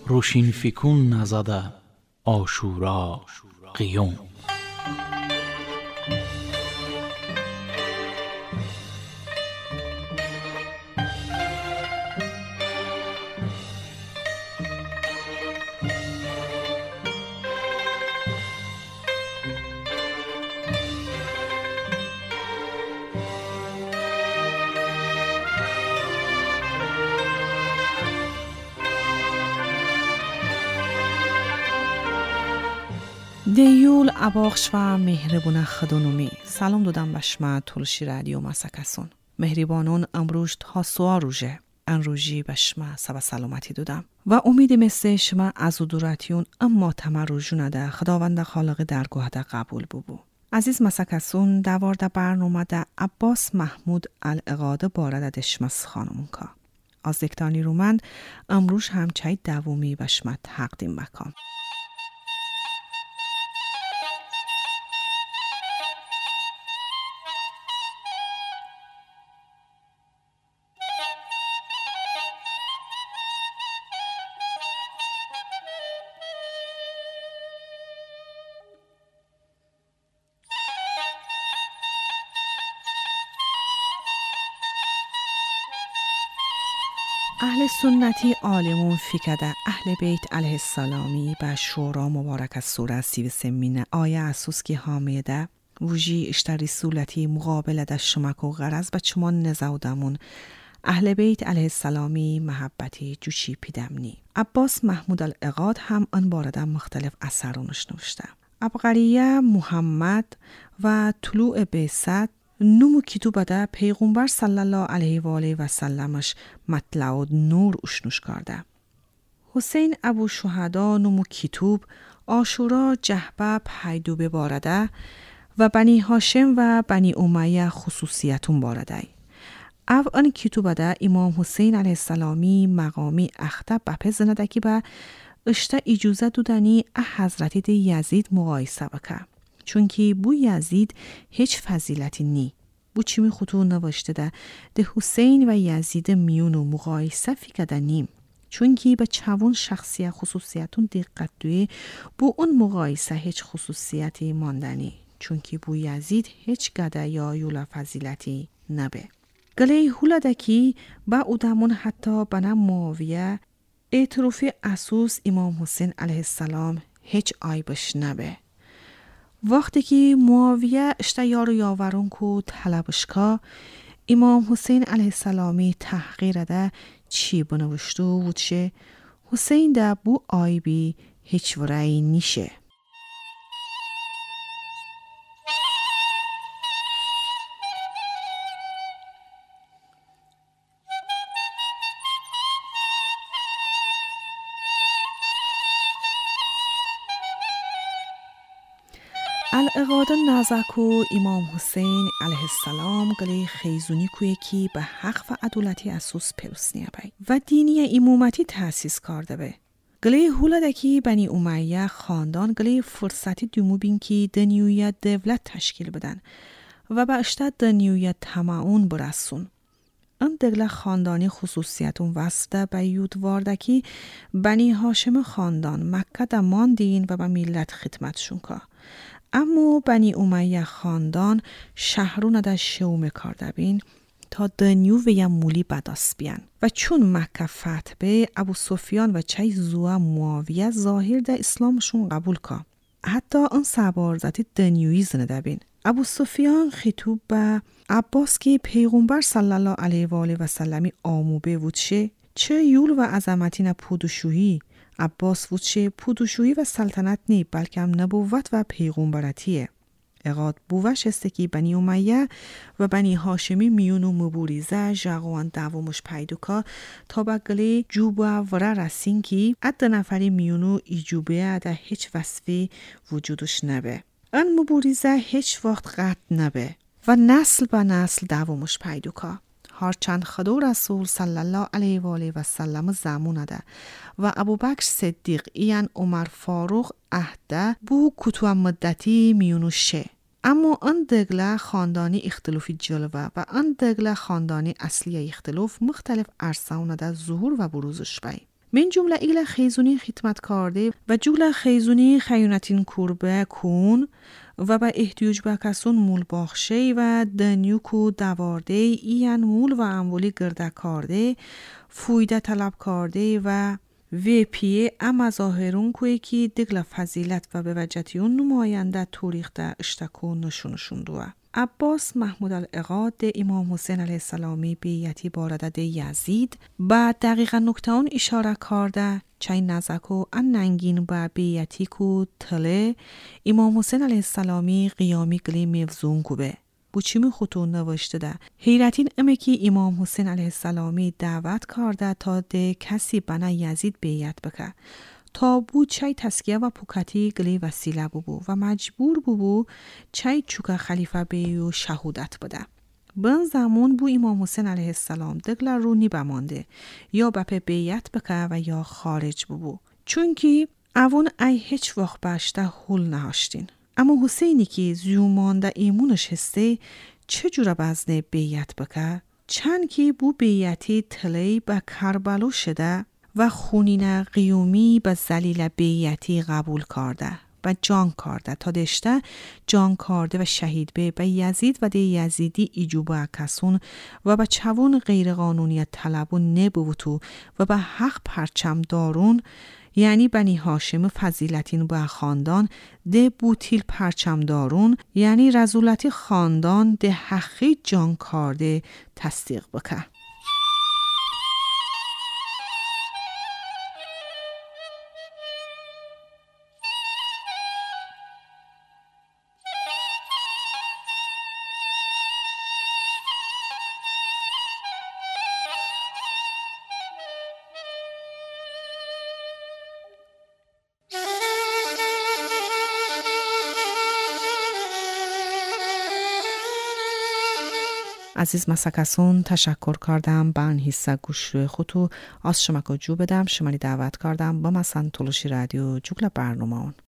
روشین فکون نزده آشورا قیوم. دیول اباخش و مهربون خدونومی سلام دادم بشما تولشی رادیو مسکسون مهربانون امروز تا سوا روژه انروژی بشما سبا سلامتی دادم و امید مثل شما از دوراتیون اما تمروجونه ده خداوند خالق درگاه ده قبول ببو. عزیز مسکسون دوارده برنامه ده عباس محمود الاغاده بارده دشمس خانمون که از دکتانی رومند امروز همچای دومی بشما تقدیم بکن. اهل سنتی عالمون فکده اهل بیت علیه السلامی به شورا مبارک از سوره 33 آیه اسوس که حامیده وجی اشتری سولتی مقابل ده شمک و غرز به چمان نزودمون اهل بیت علیه السلامی محبتی جوشی پیدمنی. عباس محمود الاغاد هم آن بارده مختلف اثرونش نوشته. عبقریه محمد و طلوع بعثت نمو کتوب ده پیغمبر صلی الله علیه و آله و سلمش مطلع و نور اشنوش کرده. حسین ابو شهدا نمو کتوب آشورا جهبه پیدوبه بارده و بنی هاشم و بنی امیه خصوصیتون بارده. او آن کتوب ده امام حسین علیه السلامی مقامی اخته بپه زنده که به اشته اجازه دودنی حضرتی ده یزید مقایسه بکه. چونکی بو یزید هیچ فضیلتی نی. بو چی می خطور نوشته ده حسین و یزید میونو مقایسه فکرده نیم. چونکی به چوون شخصیت خصوصیتون دقت دوی بو اون مقایسه هیچ خصوصیتی ماندنی. چونکی بو یزید هیچ گده یا یولا فضیلتی نبه. گله هولا دکی با اودمون حتی بنا معاویه اعتروفی اسوس امام حسین علیه السلام هیچ عیبش نبه. وقتی که معاویه اشته یارو یاورون کو طلبش که امام حسین علیه السلامی تحقیر ده چی بنوشتو وچه حسین ده بو آیبی هیچ ورایی نیشه. الاغاده نازکو امام حسین علیه السلام گلی خیزونی کوی کی به حق و عدالتی اسوس پیروسنیه بای و دینی امامتی تأسیس کرده به. گلی هولاده کی بنی امیه خاندان گلی فرصتی دومو بین کی دنیویت دولت تشکیل بدن و به اشتاد دنیویت تماعون برسون. ان دگله خاندانی خصوصیتون وسته به یودوارده کی بنی هاشم خاندان مکه ده ماندین و به ملت خدمتشون که. اما بنی امیه خاندان شهرون ده شوم کرده بین تا دنیو و یا مولی بداست بیان و چون مکه فتح به ابو سفیان و چای زوه معاویه ظاهر ده اسلامشون قبول که حتی اون سبارزتی دنیوی زنده بین. ابو سفیان خطوب به عباس که پیغمبر صلی الله علیه و آله و سلمی آموبه وچه چه یول و عظمتی نه پودوشویی. عباس وچه پودوشویی و سلطنت نی بلکه هم نبوت و پیغمبرتیه. اغاد بووش است که بنی امیه و بنی هاشمی میونو مبوریزه جاغوان دوامش پیدوکا تا بگلی جوبه وره رسین که عده نفری میونو ایجوبه عده هیچ وصفی وجودش نبه. ان مبوریزه هیچ وقت قطع نبه و نسل به نسل دوامش پیدوکا. هرچند خدا رسول صلی الله علیه و آله و سلم زمونه ده و ابوبکر صدیق ایان عمر فاروق عهده بو کتو مدتی میونوشه. اما آن دگله خاندانی اختلافی جلوه و آن دگله خاندانی اصلی اختلاف مختلف عرصه‌ونه ده ظهور و بروزش بای. من جمله ایل خیزونی خدمت کرده و جمله خیزونی خیونتین کربه کون و با احتیاج به کسون مول باخشه و دنیوکو دوارده این مول و امولی گرده کرده فویده طلب کرده و وی پیه اما ظاهرون کوی که دگل فضیلت و به وجهتیون نماینده توریخته اشتکو نشونشون دوه. عباس محمود العقاد امام حسین علیه السلامی بیعتی بارده ده یزید با دقیقا نکته اون اشاره کرده چای نزکو ان ننگین با بیعتی کو تله امام حسین علیه السلامی قیامی گلی میوزون کوبه. بوچیمی خطون نوشته ده حیرتین امه که امام حسین علیه السلامی دعوت کرده تا ده کسی بنا یزید بیعت بکه تا بو چای تسکیه و پوکتی گلی وسیله بو و مجبور بو چای چوکا خلیفه بیو شهودت بده. بن زمان بو امام حسین علیه السلام دگل رو نی بمانده یا بپه بیعت بکه و یا خارج بو چون که اون ای هیچ وقت باشته حول نهاشتین. اما حسینی که زیومانده ایمونش هسته چجورا بزنه بیعت بکه؟ چند که بو بیعتی تلی به کربلو شده و خونین قیومی به زلیل بیعتی قبول کرده و جان کرده تا دشته جان کرده و شهید به یزید و ده یزیدی ایجوبه کسون و به چوون غیر قانونی طلبون نبوتو و به حق پرچم دارون یعنی بنی هاشم فضیلتین با خاندان ده بوتیل پرچم دارون یعنی رزولتی خاندان ده حقی جان کرده تصدیق بکه. عزیز مسکسون تشکر کردم بان حصه گوش روی خودو از شما که جو بدم شمالی دعوت کردم با مسان تلوشی رادیو جوگل برنامه اون